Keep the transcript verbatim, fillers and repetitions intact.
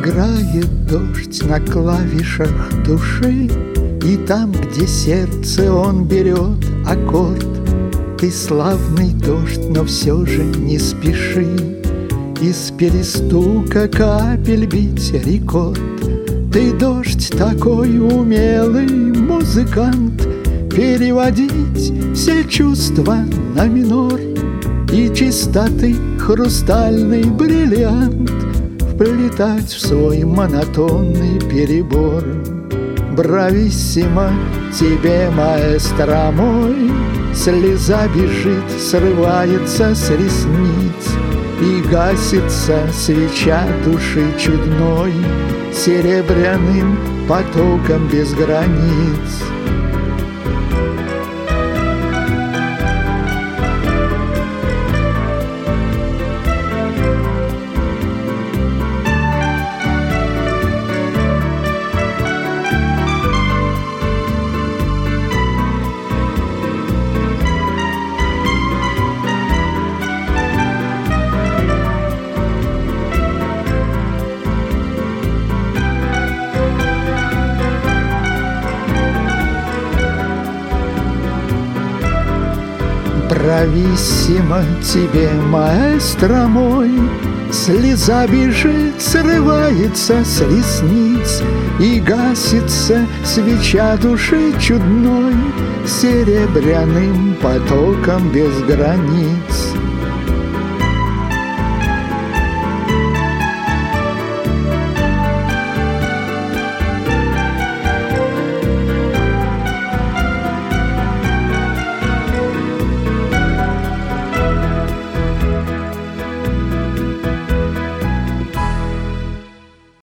Играет дождь на клавишах души, и там, где сердце, он берет аккорд. Ты славный дождь, но все же не спеши из перестука капель бить рекорд. Ты, дождь, такой умелый музыкант, переводить все чувства на минор и чистоты хрустальный бриллиант вплетать в свой монотонный перебор. Брависсимо тебе, маэстро мой, слеза бежит, срывается с ресниц, и гасится свеча души чудной серебряным потоком без границ. Брависсимо тебе, маэстро мой, слеза бежит, срывается с ресниц, и гасится свеча души чудной серебряным потоком без границ.